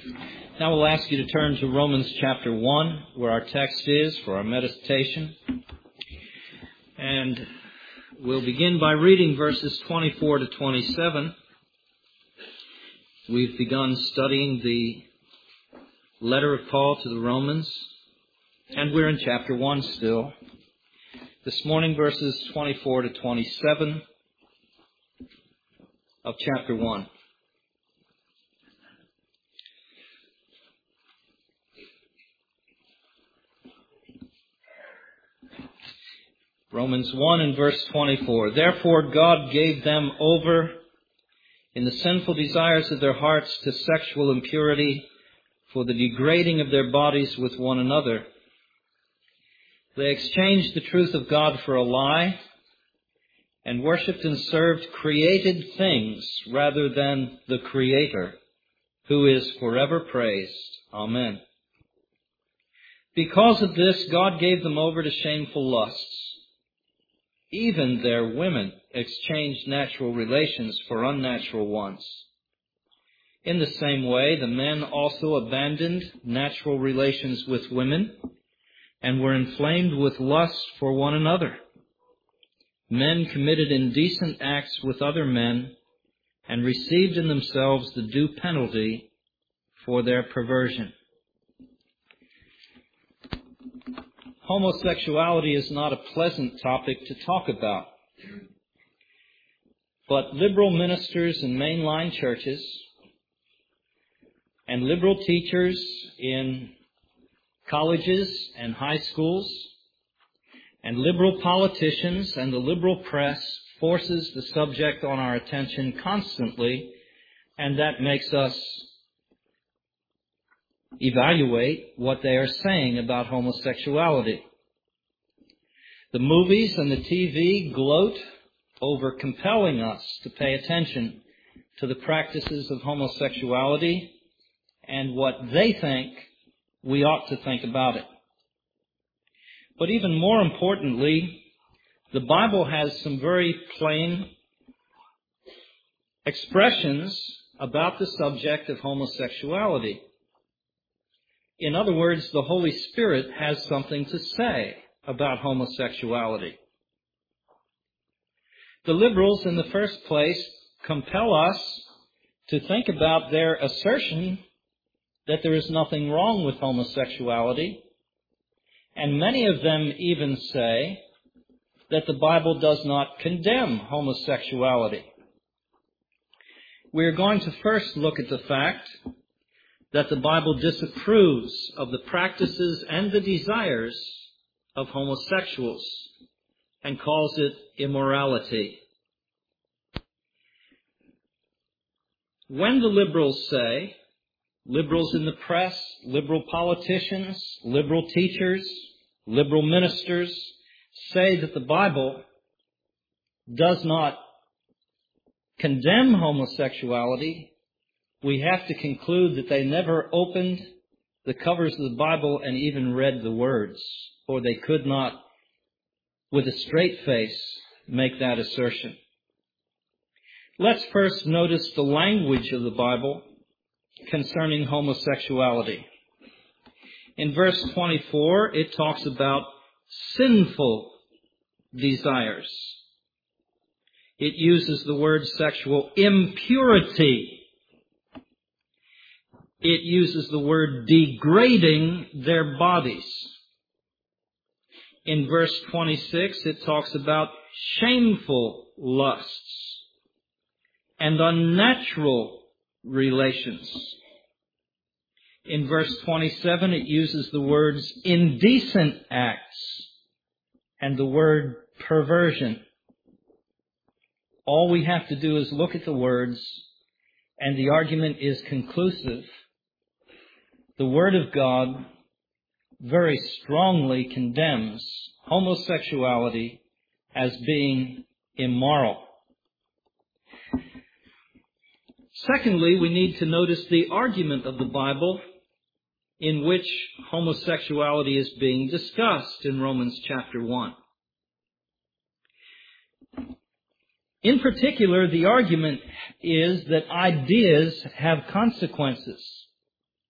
Now we'll ask you to turn to Romans chapter 1, where our text is for our meditation. And we'll begin by reading verses 24 to 27. We've begun studying the letter of Paul to the Romans, and we're in chapter 1 still. This morning, verses 24 to 27 of chapter 1. Romans 1 and verse 24. Therefore God gave them over in the sinful desires of their hearts to sexual impurity for the degrading of their bodies with one another. They exchanged the truth of God for a lie and worshipped and served created things rather than the Creator, who is forever praised. Amen. Because of this, God gave them over to shameful lusts. Even their women exchanged natural relations for unnatural ones. In the same way, the men also abandoned natural relations with women and were inflamed with lust for one another. Men committed indecent acts with other men and received in themselves the due penalty for their perversion. Homosexuality is not a pleasant topic to talk about. But liberal ministers in mainline churches and liberal teachers in colleges and high schools and liberal politicians and the liberal press forces the subject on our attention constantly, and that makes us evaluate what they are saying about homosexuality. The movies and the TV gloat over compelling us to pay attention to the practices of homosexuality and what they think we ought to think about it. But even more importantly, the Bible has some very plain expressions about the subject of homosexuality. In other words, the Holy Spirit has something to say about homosexuality. The liberals, in the first place, compel us to think about their assertion that there is nothing wrong with homosexuality, and many of them even say that the Bible does not condemn homosexuality. We are going to first look at the fact that the Bible disapproves of the practices and the desires of homosexuals and calls it immorality. When the liberals say, liberals in the press, liberal politicians, liberal teachers, liberal ministers, say that the Bible does not condemn homosexuality, we have to conclude that they never opened the covers of the Bible and even read the words, or they could not, with a straight face, make that assertion. Let's first notice the language of the Bible concerning homosexuality. In verse 24, it talks about sinful desires. It uses the word sexual impurity. It uses the word degrading their bodies. In verse 26, it talks about shameful lusts and unnatural relations. In verse 27, it uses the words indecent acts and the word perversion. All we have to do is look at the words, and the argument is conclusive. The Word of God very strongly condemns homosexuality as being immoral. Secondly, we need to notice the argument of the Bible in which homosexuality is being discussed in Romans chapter 1. In particular, the argument is that ideas have consequences.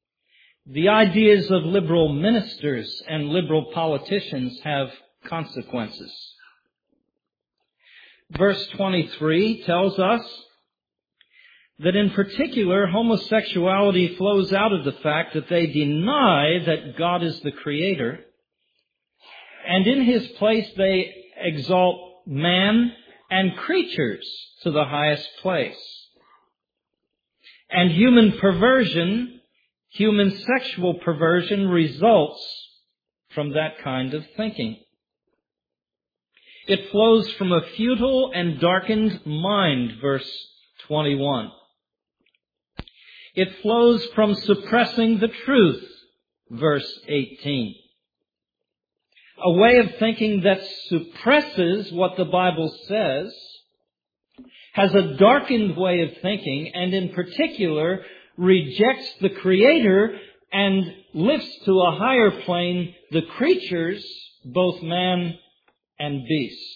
The ideas of liberal ministers and liberal politicians have consequences. Verse 23 tells us that in particular, homosexuality flows out of the fact that they deny that God is the Creator, and in His place they exalt man and creatures to the highest place. And human sexual perversion results from that kind of thinking. It flows from a futile and darkened mind, verse 21. It flows from suppressing the truth, verse 18. A way of thinking that suppresses what the Bible says, has a darkened way of thinking, and in particular rejects the Creator and lifts to a higher plane the creatures, both man and beast.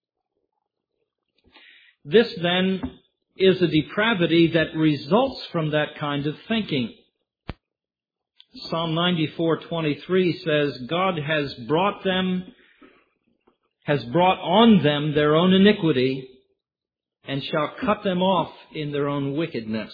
This then is a depravity that results from that kind of thinking. Psalm 94:23 says, God has brought on them their own iniquity, and shall cut them off in their own wickedness.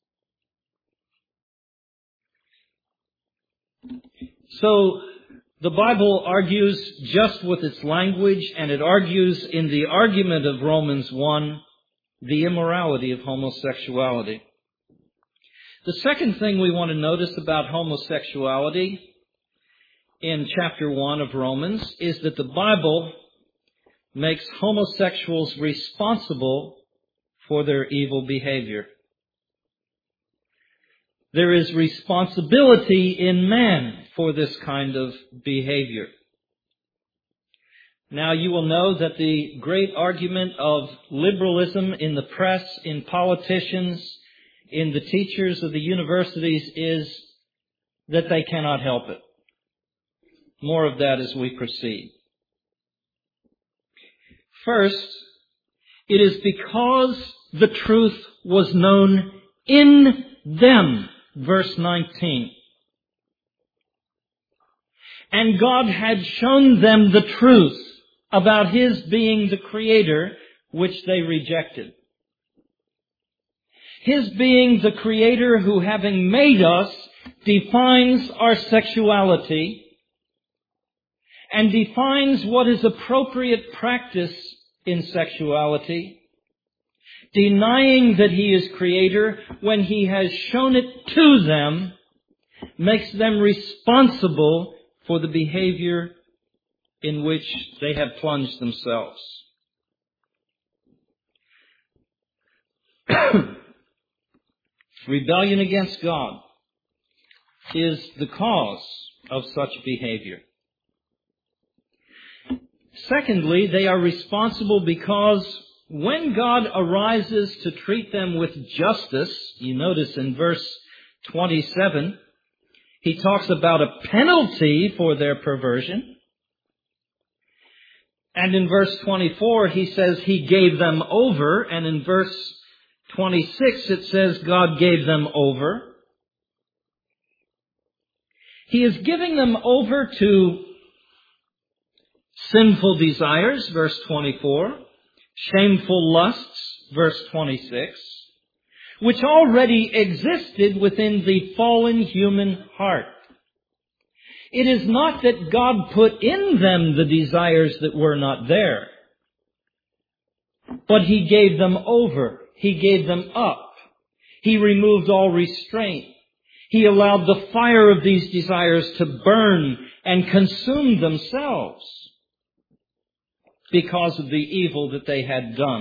So, the Bible argues just with its language, and it argues in the argument of Romans 1, the immorality of homosexuality. The second thing we want to notice about homosexuality in chapter 1 of Romans is that the Bible makes homosexuals responsible for their evil behavior. There is responsibility in man for this kind of behavior. Now, you will know that the great argument of liberalism in the press, in politicians, in the teachers of the universities is that they cannot help it. More of that as we proceed. First, it is because the truth was known in them. Verse 19. And God had shown them the truth about His being the Creator, which they rejected. His being the Creator who, having made us, defines our sexuality and defines what is appropriate practice in sexuality, denying that He is Creator when He has shown it to them, makes them responsible for the behavior in which they have plunged themselves. Rebellion against God is the cause of such behavior. Secondly, they are responsible because when God arises to treat them with justice, you notice in verse 27, He talks about a penalty for their perversion. And in verse 24, He says He gave them over. And in verse 26, it says God gave them over. He is giving them over to sinful desires, verse 24, shameful lusts, verse 26, which already existed within the fallen human heart. It is not that God put in them the desires that were not there, but He gave them over. He gave them up. He removed all restraint. He allowed the fire of these desires to burn and consume themselves because of the evil that they had done.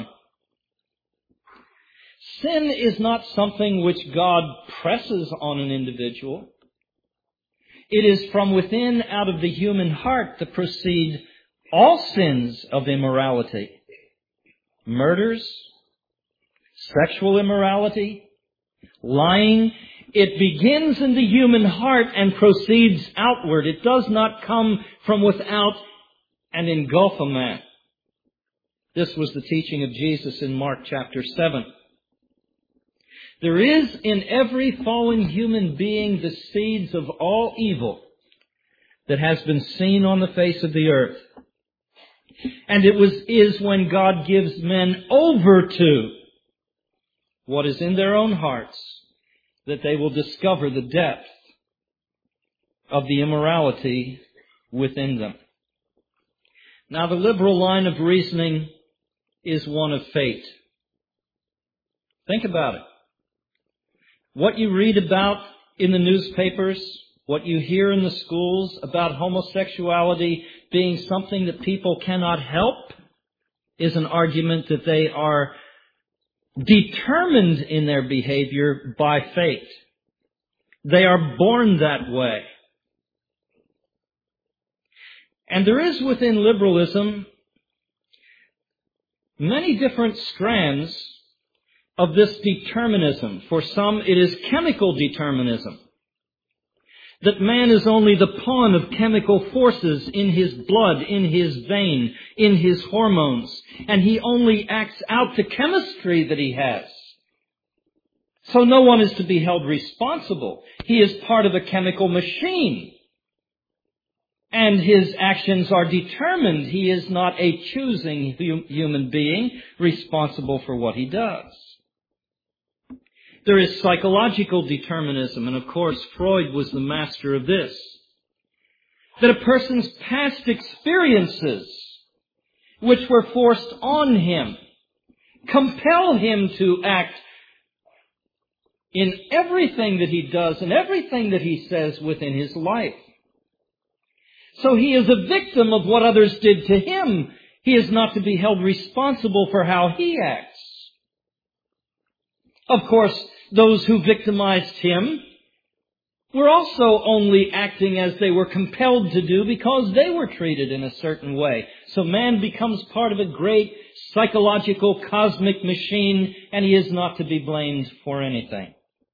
Sin is not something which God presses on an individual. It is from within, out of the human heart, that proceed all sins of immorality. Murders, sexual immorality, lying. It begins in the human heart and proceeds outward. It does not come from without and engulf a man. This was the teaching of Jesus in Mark chapter 7. There is in every fallen human being the seeds of all evil that has been seen on the face of the earth. And it is when God gives men over to what is in their own hearts that they will discover the depth of the immorality within them. Now, the liberal line of reasoning is one of fate. Think about it. What you read about in the newspapers, what you hear in the schools about homosexuality being something that people cannot help, is an argument that they are determined in their behavior by fate. They are born that way. And there is within liberalism many different strands of this determinism. For some, it is chemical determinism. That man is only the pawn of chemical forces in his blood, in his vein, in his hormones. And he only acts out the chemistry that he has. So no one is to be held responsible. He is part of a chemical machine. And his actions are determined. He is not a choosing human being responsible for what he does. There is psychological determinism, and of course Freud was the master of this. That a person's past experiences, which were forced on him, compel him to act in everything that he does and everything that he says within his life. So he is a victim of what others did to him. He is not to be held responsible for how he acts. Of course, those who victimized him were also only acting as they were compelled to do because they were treated in a certain way. So man becomes part of a great psychological cosmic machine, and he is not to be blamed for anything.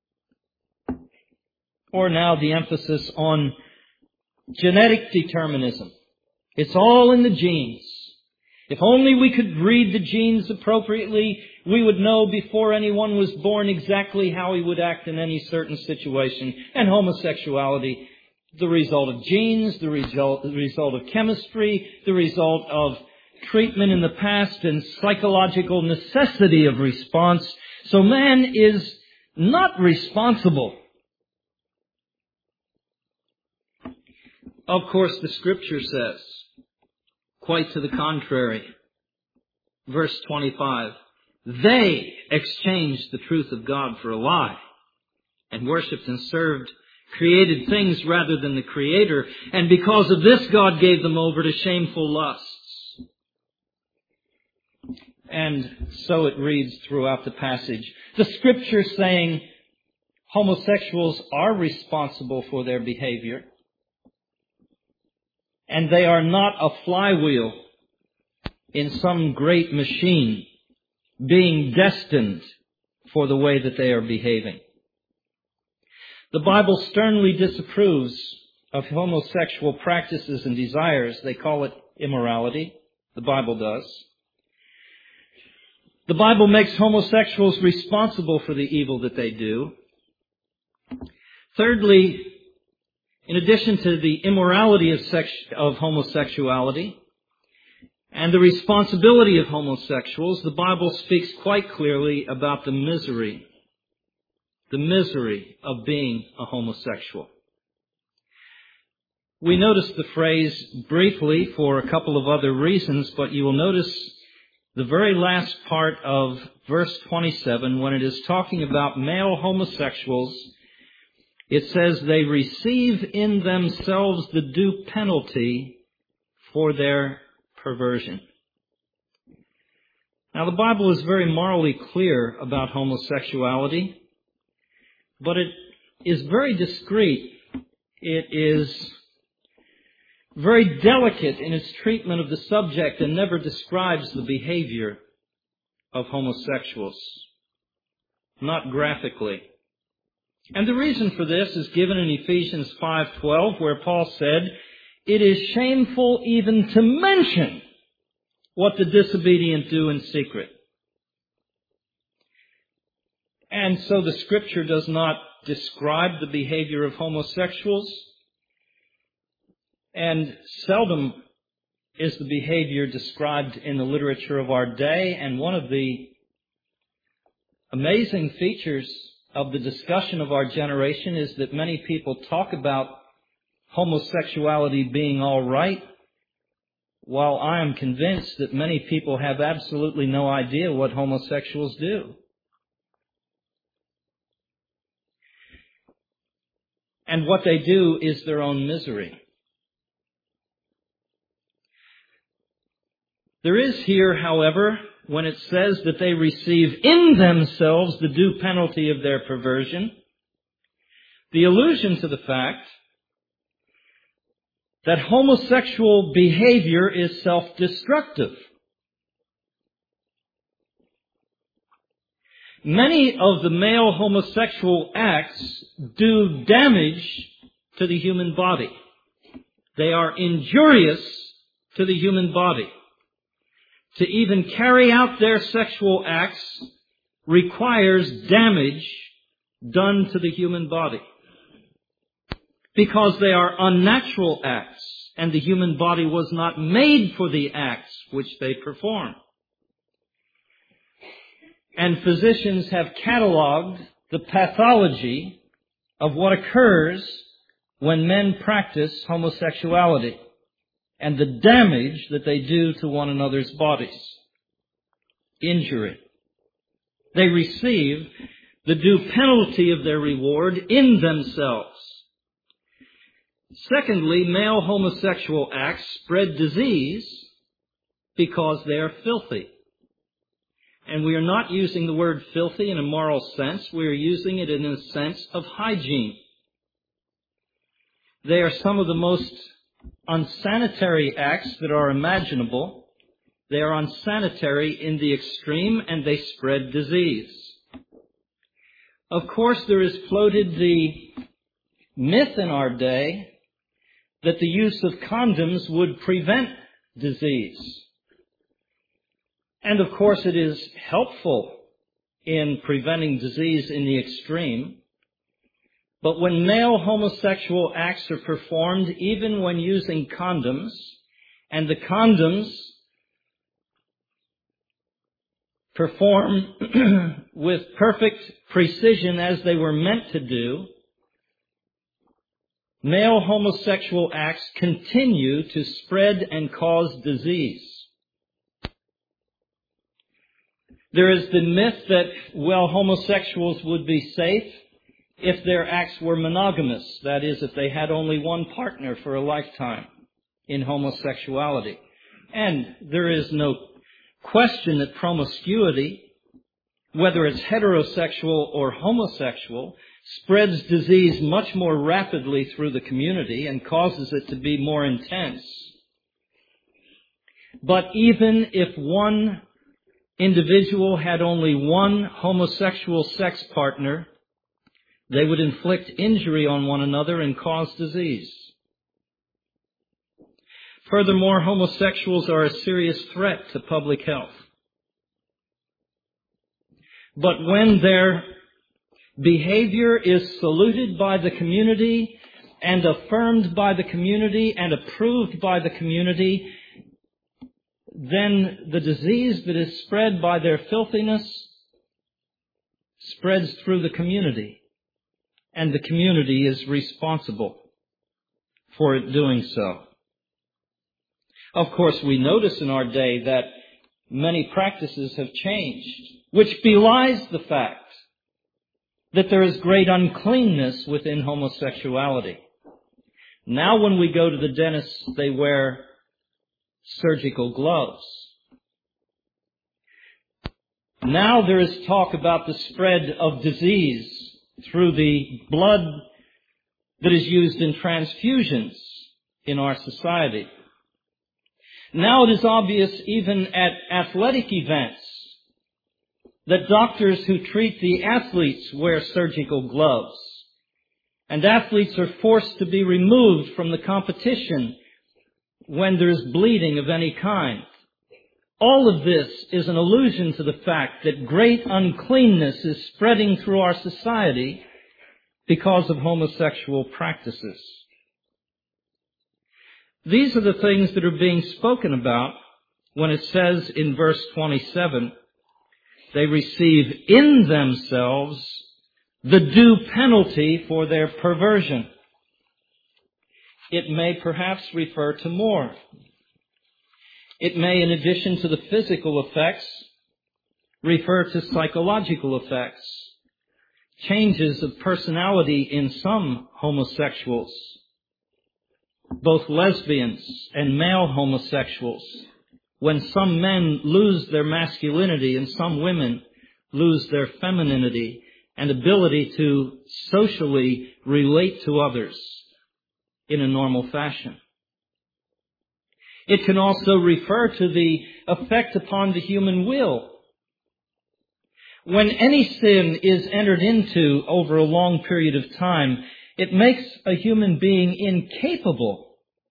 Or now the emphasis on genetic determinism. It's all in the genes. If only we could read the genes appropriately, we would know before anyone was born exactly how he would act in any certain situation. And homosexuality, the result of genes, the result of chemistry, the result of treatment in the past, and psychological necessity of response. So man is not responsible. Of course, the Scripture says, quite to the contrary, verse 25, they exchanged the truth of God for a lie and worshipped and served created things rather than the Creator, and because of this God gave them over to shameful lusts. And so it reads throughout the passage. The Scripture saying homosexuals are responsible for their behavior. And they are not a flywheel in some great machine being destined for the way that they are behaving. The Bible sternly disapproves of homosexual practices and desires. They call it immorality. The Bible does. The Bible makes homosexuals responsible for the evil that they do. Thirdly, in addition to the immorality of homosexuality and the responsibility of homosexuals, the Bible speaks quite clearly about the misery of being a homosexual. We notice the phrase briefly for a couple of other reasons, but you will notice the very last part of verse 27 when it is talking about male homosexuals. It says they receive in themselves the due penalty for their perversion. Now, the Bible is very morally clear about homosexuality, but it is very discreet. It is very delicate in its treatment of the subject and never describes the behavior of homosexuals, not graphically. And the reason for this is given in Ephesians 5:12, where Paul said, "It is shameful even to mention what the disobedient do in secret." And so the Scripture does not describe the behavior of homosexuals, and seldom is the behavior described in the literature of our day. And one of the amazing features of the discussion of our generation is that many people talk about homosexuality being all right, while I am convinced that many people have absolutely no idea what homosexuals do. And what they do is their own misery. There is here, however, when it says that they receive in themselves the due penalty of their perversion, the allusion to the fact that homosexual behavior is self-destructive. Many of the male homosexual acts do damage to the human body. They are injurious to the human body. To even carry out their sexual acts requires damage done to the human body, because they are unnatural acts, and the human body was not made for the acts which they perform. And physicians have cataloged the pathology of what occurs when men practice homosexuality and the damage that they do to one another's bodies. Injury. They receive the due penalty of their reward in themselves. Secondly, male homosexual acts spread disease because they are filthy. And we are not using the word filthy in a moral sense. We are using it in a sense of hygiene. They are some of the most unsanitary acts that are imaginable. They are unsanitary in the extreme, and they spread disease. Of course, there is floated the myth in our day that the use of condoms would prevent disease. And of course, it is helpful in preventing disease in the extreme. But when male homosexual acts are performed, even when using condoms, and the condoms perform with perfect precision as they were meant to do, male homosexual acts continue to spread and cause disease. There is the myth that, well, homosexuals would be safe if their acts were monogamous, that is, if they had only one partner for a lifetime in homosexuality. And there is no question that promiscuity, whether it's heterosexual or homosexual, spreads disease much more rapidly through the community and causes it to be more intense. But even if one individual had only one homosexual sex partner, they would inflict injury on one another and cause disease. Furthermore, homosexuals are a serious threat to public health. But when their behavior is saluted by the community and affirmed by the community and approved by the community, then the disease that is spread by their filthiness spreads through the community. And the community is responsible for it doing so. Of course, we notice in our day that many practices have changed, which belies the fact that there is great uncleanness within homosexuality. Now when we go to the dentist, they wear surgical gloves. Now there is talk about the spread of disease through the blood that is used in transfusions in our society. Now it is obvious even at athletic events that doctors who treat the athletes wear surgical gloves. And athletes are forced to be removed from the competition when there is bleeding of any kind. All of this is an allusion to the fact that great uncleanness is spreading through our society because of homosexual practices. These are the things that are being spoken about when it says in verse 27, they receive in themselves the due penalty for their perversion. It may perhaps refer to more. It may, in addition to the physical effects, refer to psychological effects, changes of personality in some homosexuals, both lesbians and male homosexuals, when some men lose their masculinity and some women lose their femininity and ability to socially relate to others in a normal fashion. It can also refer to the effect upon the human will. When any sin is entered into over a long period of time, it makes a human being incapable.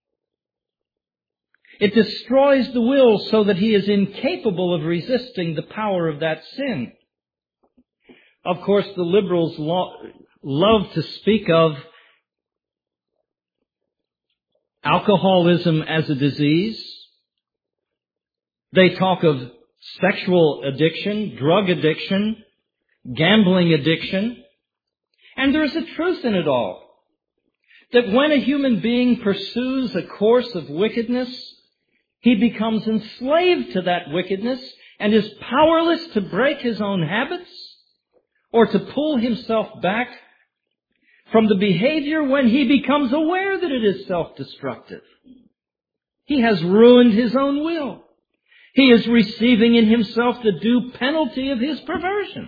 It destroys the will so that he is incapable of resisting the power of that sin. Of course, the liberals love to speak of alcoholism as a disease. They talk of sexual addiction, drug addiction, gambling addiction. And there is a truth in it all. That when a human being pursues a course of wickedness, he becomes enslaved to that wickedness and is powerless to break his own habits or to pull himself back from the behavior when he becomes aware that it is self-destructive. He has ruined his own will. He is receiving in himself the due penalty of his perversion.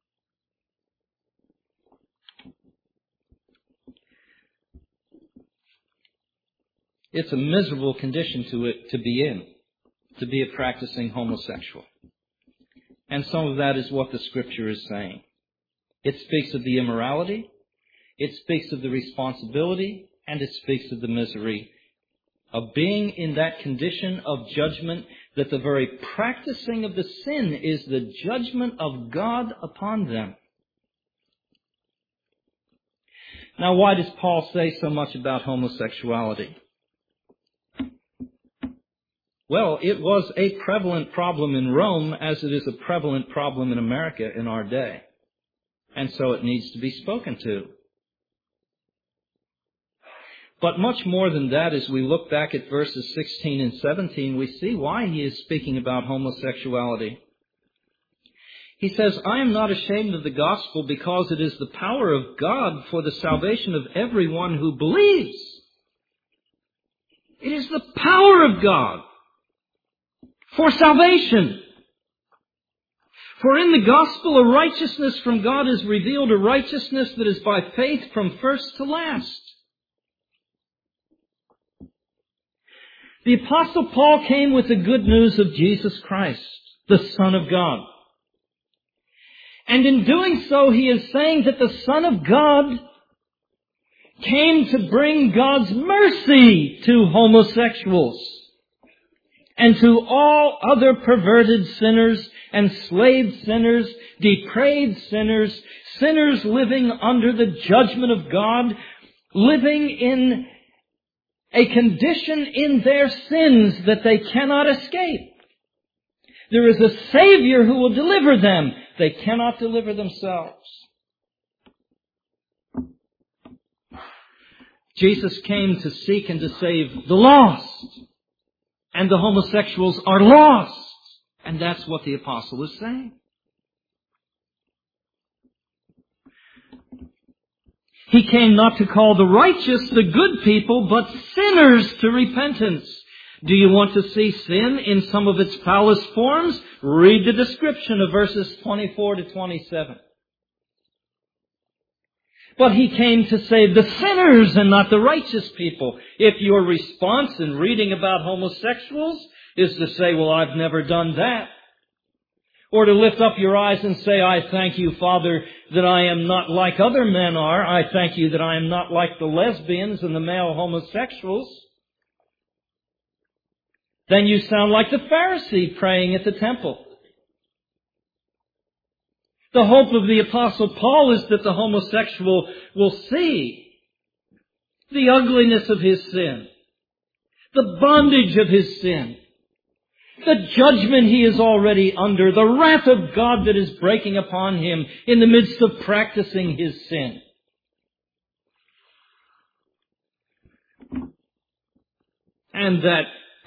It's a miserable condition to be in, to be a practicing homosexual. And some of that is what the Scripture is saying. It speaks of the immorality, it speaks of the responsibility, and it speaks of the misery of being in that condition of judgment, that the very practicing of the sin is the judgment of God upon them. Now, why does Paul say so much about homosexuality? Well, it was a prevalent problem in Rome as it is a prevalent problem in America in our day. And so it needs to be spoken to. But much more than that, as we look back at verses 16 and 17, we see why he is speaking about homosexuality. He says, I am not ashamed of the gospel because it is the power of God for the salvation of everyone who believes. It is the power of God for salvation. For in the gospel a righteousness from God is revealed, a righteousness that is by faith from first to last. The Apostle Paul came with the good news of Jesus Christ, the Son of God. And in doing so, he is saying that the Son of God came to bring God's mercy to homosexuals and to all other perverted sinners, enslaved sinners, depraved sinners, sinners living under the judgment of God, living in a condition in their sins that they cannot escape. There is a Savior who will deliver them. They cannot deliver themselves. Jesus came to seek and to save the lost. And the homosexuals are lost. And that's what the apostle is saying. He came not to call the righteous, the good people, but sinners to repentance. Do you want to see sin in some of its foulest forms? Read the description of verses 24 to 27. But he came to save the sinners and not the righteous people. If your response in reading about homosexuals is to say, well, I've never done that, or to lift up your eyes and say, I thank you, Father, that I am not like other men are. I thank you that I am not like the lesbians and the male homosexuals. Then you sound like the Pharisee praying at the temple. The hope of the Apostle Paul is that the homosexual will see the ugliness of his sin, the bondage of his sin, the judgment he is already under, the wrath of God that is breaking upon him in the midst of practicing his sin. And that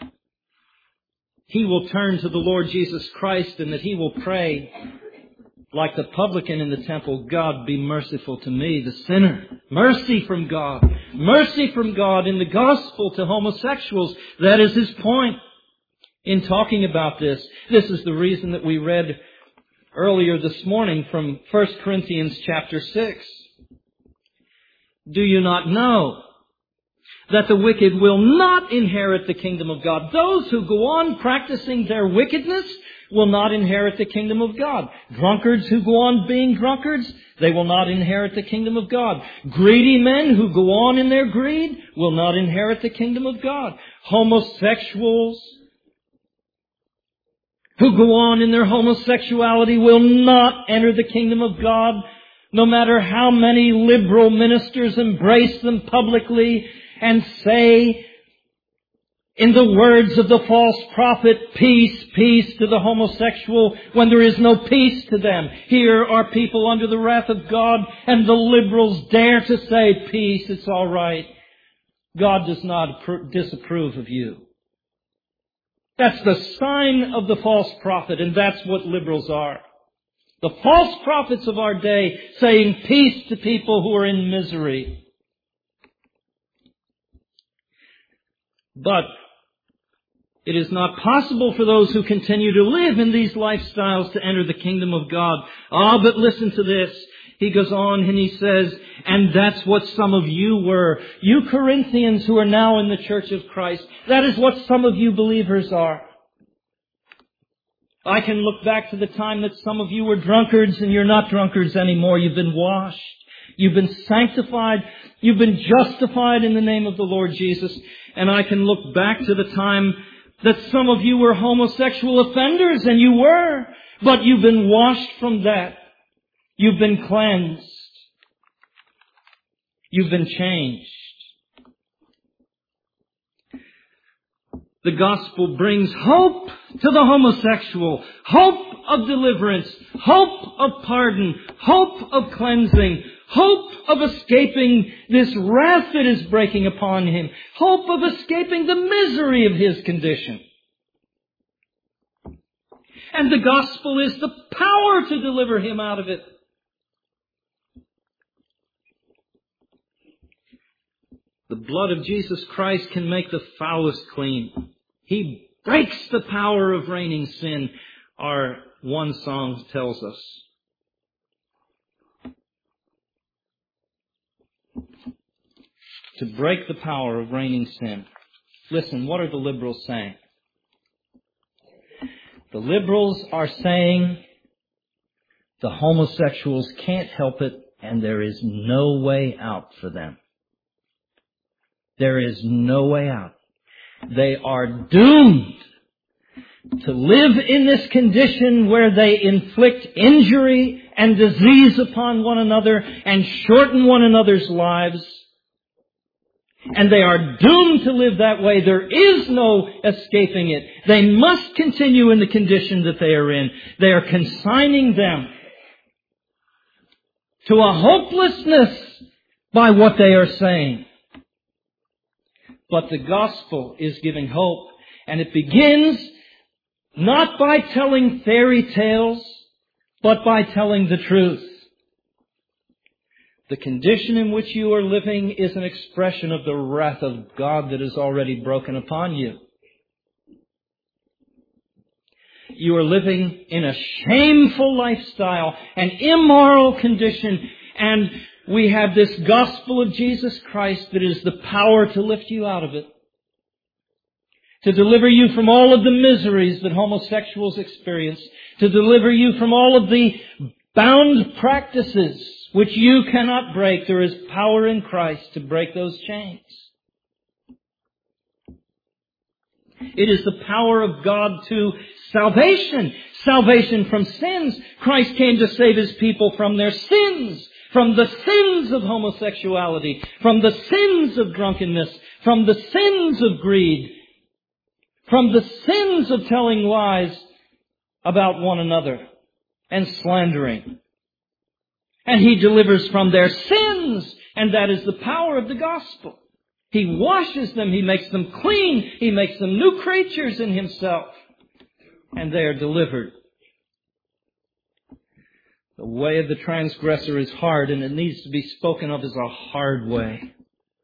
he will turn to the Lord Jesus Christ and that he will pray like the publican in the temple, God, be merciful to me, the sinner. Mercy from God. Mercy from God in the gospel to homosexuals. That is his point in talking about this. This is the reason that we read earlier this morning from 1 Corinthians chapter 6. Do you not know that the wicked will not inherit the kingdom of God? Those who go on practicing their wickedness will not inherit the kingdom of God. Drunkards who go on being drunkards, they will not inherit the kingdom of God. Greedy men who go on in their greed will not inherit the kingdom of God. Homosexuals who go on in their homosexuality will not enter the kingdom of God, no matter how many liberal ministers embrace them publicly and say, in the words of the false prophet, peace, peace to the homosexual, when there is no peace to them. Here are people under the wrath of God, and the liberals dare to say, peace, it's all right. God does not disapprove of you. That's the sign of the false prophet, and that's what liberals are. The false prophets of our day saying peace to people who are in misery. But it is not possible for those who continue to live in these lifestyles to enter the kingdom of God. But listen to this. He goes on and he says, and that's what some of you were. You Corinthians who are now in the church of Christ. That is what some of you believers are. I can look back to the time that some of you were drunkards and you're not drunkards anymore. You've been washed. You've been sanctified. You've been justified in the name of the Lord Jesus. And I can look back to the time that some of you were homosexual offenders, and you were, but you've been washed from that. You've been cleansed. You've been changed. The gospel brings hope to the homosexual, hope of deliverance, hope of pardon, hope of cleansing, hope of escaping this wrath that is breaking upon him, hope of escaping the misery of his condition. And the gospel is the power to deliver him out of it. The blood of Jesus Christ can make the foulest clean. He breaks the power of reigning sin, our one song tells us. To break the power of reigning sin. Listen, what are the liberals saying? The liberals are saying the homosexuals can't help it and there is no way out for them. There is no way out. They are doomed to live in this condition where they inflict injury and disease upon one another and shorten one another's lives. And they are doomed to live that way. There is no escaping it. They must continue in the condition that they are in. They are consigning them to a hopelessness by what they are saying. But the gospel is giving hope. And it begins not by telling fairy tales, but by telling the truth. The condition in which you are living is an expression of the wrath of God that is already broken upon you. You are living in a shameful lifestyle, an immoral condition, and we have this gospel of Jesus Christ that is the power to lift you out of it. To deliver you from all of the miseries that homosexuals experience. To deliver you from all of the bound practices which you cannot break. There is power in Christ to break those chains. It is the power of God to salvation. Salvation from sins. Christ came to save His people from their sins. From the sins of homosexuality. From the sins of drunkenness. From the sins of greed. From the sins of telling lies about one another and slandering. And He delivers from their sins. And that is the power of the gospel. He washes them. He makes them clean. He makes them new creatures in Himself. And they are delivered. The way of the transgressor is hard, and it needs to be spoken of as a hard way.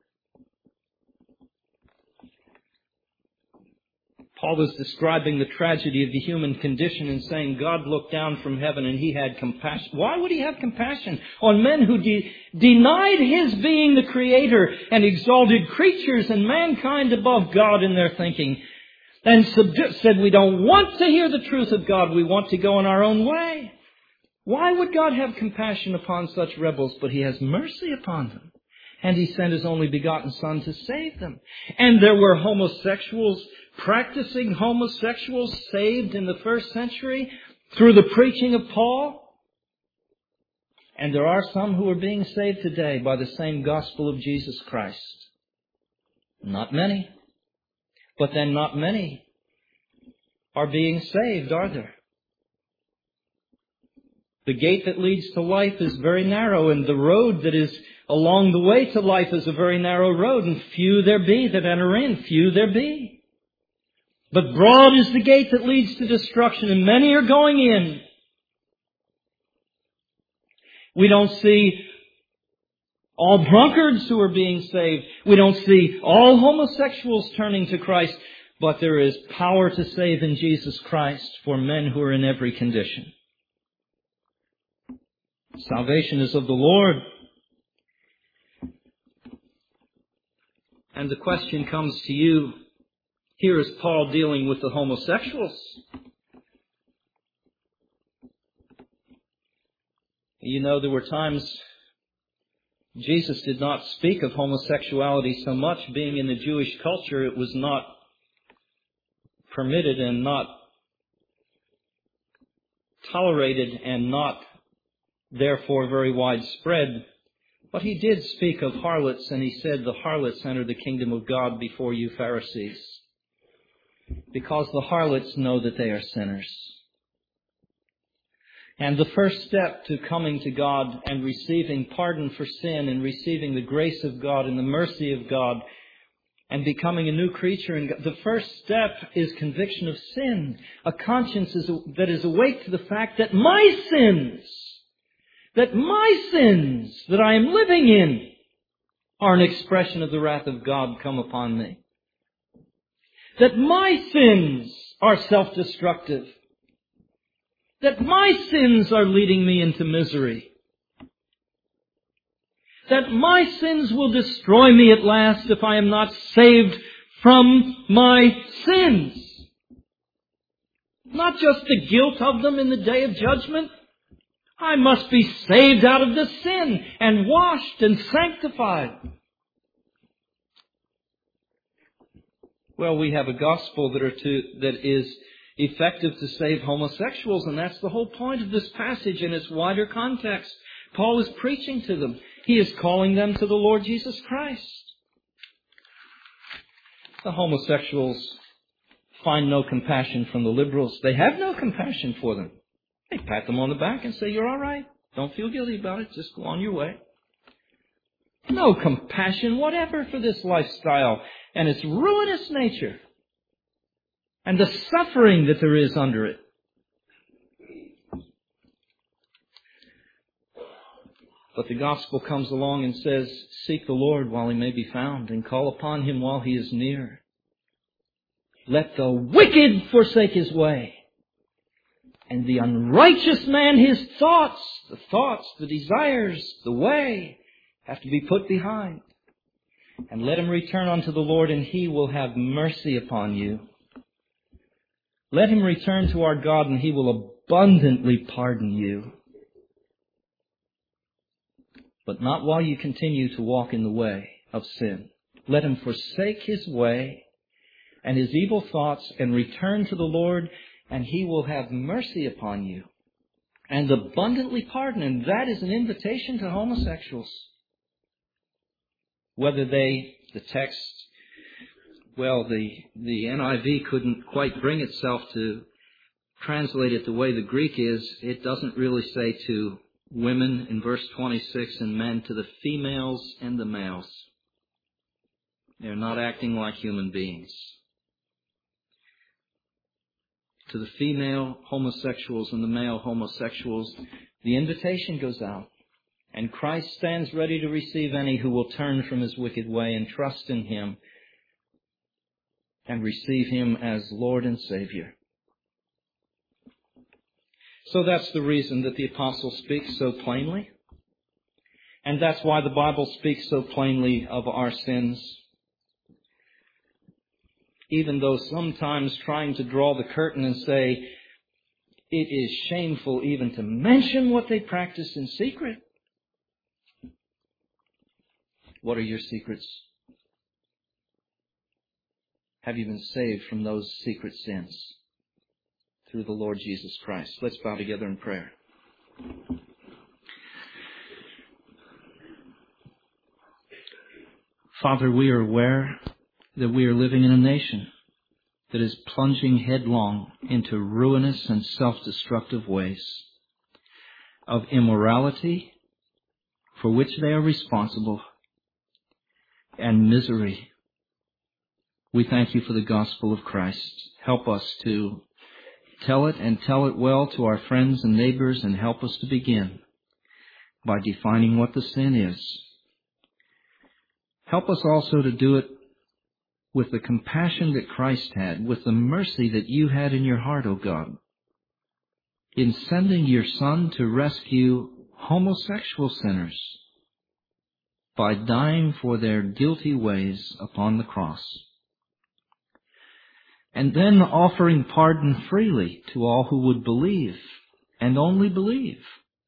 Paul is describing the tragedy of the human condition and saying God looked down from heaven and He had compassion. Why would He have compassion on men who denied His being the Creator and exalted creatures and mankind above God in their thinking and said, we don't want to hear the truth of God, we want to go in our own way. Why would God have compassion upon such rebels? But He has mercy upon them. And He sent His only begotten Son to save them. And there were homosexuals, practicing homosexuals saved in the first century through the preaching of Paul. And there are some who are being saved today by the same gospel of Jesus Christ. Not many. But then not many are being saved, are there? The gate that leads to life is very narrow, and the road that is along the way to life is a very narrow road, and few there be that enter in. Few there be. But broad is the gate that leads to destruction, and many are going in. We don't see all drunkards who are being saved. We don't see all homosexuals turning to Christ. But there is power to save in Jesus Christ for men who are in every condition. Salvation is of the Lord. And the question comes to you, here is Paul dealing with the homosexuals. You know, there were times Jesus did not speak of homosexuality so much. Being in the Jewish culture, it was not permitted and not tolerated and not therefore very widespread. But He did speak of harlots, and He said, the harlots enter the kingdom of God before you Pharisees, because the harlots know that they are sinners. And the first step to coming to God and receiving pardon for sin and receiving the grace of God and the mercy of God and becoming a new creature, and the first step is conviction of sin. A conscience that is awake to the fact that my sins that I am living in are an expression of the wrath of God come upon me. That my sins are self-destructive. That my sins are leading me into misery. That my sins will destroy me at last if I am not saved from my sins. Not just the guilt of them in the day of judgment. I must be saved out of the sin and washed and sanctified. Well, we have a gospel that is effective to save homosexuals, and that's the whole point of this passage in its wider context. Paul is preaching to them. He is calling them to the Lord Jesus Christ. The homosexuals find no compassion from the liberals. They have no compassion for them. They pat them on the back and say, you're all right. Don't feel guilty about it. Just go on your way. No compassion whatever for this lifestyle and its ruinous nature and the suffering that there is under it. But the gospel comes along and says, seek the Lord while He may be found and call upon Him while He is near. Let the wicked forsake his way, and the unrighteous man his thoughts, the desires, the way, have to be put behind. And let him return unto the Lord, and He will have mercy upon you. Let him return to our God, and He will abundantly pardon you. But not while you continue to walk in the way of sin. Let him forsake his way. and his evil thoughts and return to the Lord, and he will have mercy upon you and abundantly pardon. And that is an invitation to homosexuals. Whether the NIV couldn't quite bring itself to translate it the way the Greek is. It doesn't really say to women in verse 26 and men, to the females and the males. They're not acting like human beings. To the female homosexuals and the male homosexuals, the invitation goes out. And Christ stands ready to receive any who will turn from his wicked way and trust in him and receive him as Lord and Savior. So that's the reason that the apostle speaks so plainly. And that's why the Bible speaks so plainly of our sins. Even though sometimes trying to draw the curtain and say, it is shameful even to mention what they practice in secret. What are your secrets? Have you been saved from those secret sins through the Lord Jesus Christ? Let's bow together in prayer. Father, we are aware that we are living in a nation that is plunging headlong into ruinous and self-destructive ways of immorality for which they are responsible, and misery. We thank you for the gospel of Christ. Help us to tell it and tell it well to our friends and neighbors, and help us to begin by defining what the sin is. Help us also to do it with the compassion that Christ had, with the mercy that you had in your heart, O God, in sending your Son to rescue homosexual sinners by dying for their guilty ways upon the cross, and then offering pardon freely to all who would believe, and only believe.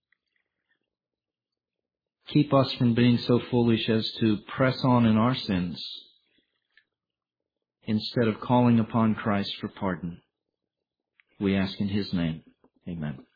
Keep us from being so foolish as to press on in our sins instead of calling upon Christ for pardon. We ask in his name. Amen.